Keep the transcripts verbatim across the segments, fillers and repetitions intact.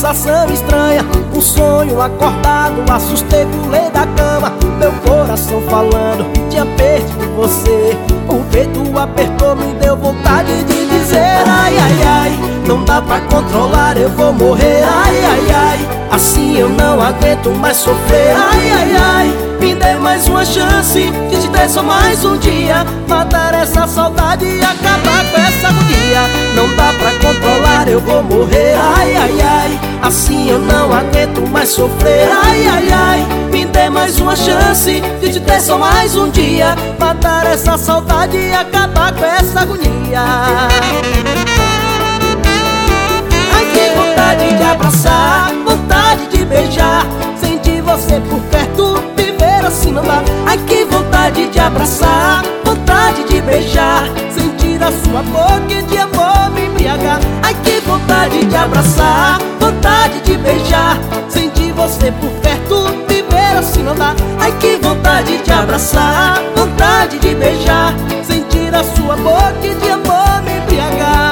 sensação estranha, um sonho acordado, assustei, pulei da cama. Meu coração falando, tinha perdido você. O peito apertou, me deu vontade de dizer: ai, ai, ai, não dá pra controlar, eu vou morrer. Ai, ai, ai, assim eu não aguento mais sofrer. Ai, ai, ai, me dê mais uma chance de te ter só mais um dia, matar essa saudade e acabar com essa agonia. Não dá pra controlar, eu vou morrer. Ai, ai, ai, assim eu não aguento mais sofrer. Ai, ai, ai, me dê mais uma chance de te ter só mais um dia, matar essa saudade e acabar com essa agonia. Ai, que vontade de abraçar, vontade de beijar, sentir você por perto, viver assim não dá. Ai, que vontade de abraçar, vontade de beijar, sentir a sua boca e de amor me embriagar. Ai, que vontade de abraçar, vontade de beijar, sentir você por perto, viver assim não dá. Ai, que vontade de abraçar, vontade de beijar, sentir a sua boca e de amor me embriagar.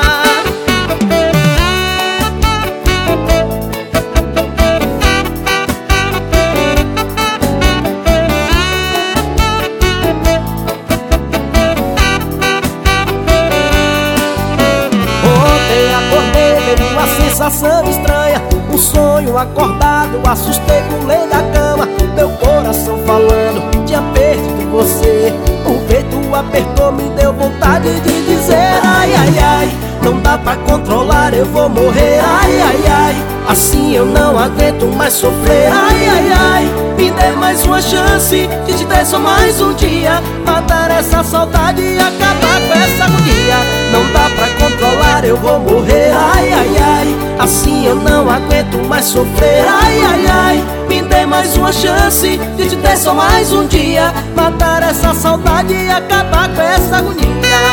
Uma sensação estranha, um sonho acordado, assustei, pulei da cama. Meu coração falando, tinha perdido você. O peito apertou, me deu vontade de dizer: ai, ai, ai, não dá pra controlar, eu vou morrer. Ai, ai, ai, assim eu não aguento mais sofrer. Ai, ai, ai, me dê mais uma chance de te ter só mais um dia, matar essa saudade e acabar com essa agonia. Não dá pra controlar, eu vou morrer. Ai, ai, ai, assim eu não aguento mais sofrer. Ai, ai, ai, me dê mais uma chance de te ter só mais um dia, matar essa saudade e acabar com essa agonia.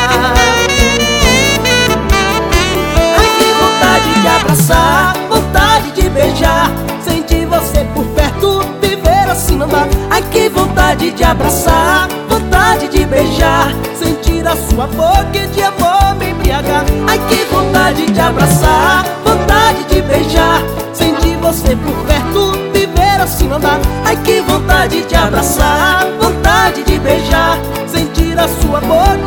Ai, que vontade de abraçar, vontade de beijar, sentir você por perto, viver assim não dá. Ai, que vontade de abraçar, vontade de beijar, sentir a sua boca e de amor me embriagar. Ai, que vontade de abraçar, vontade de beijar, sentir você por perto, viver assim não dá. Ai, que vontade de abraçar, vontade de beijar, sentir a sua boca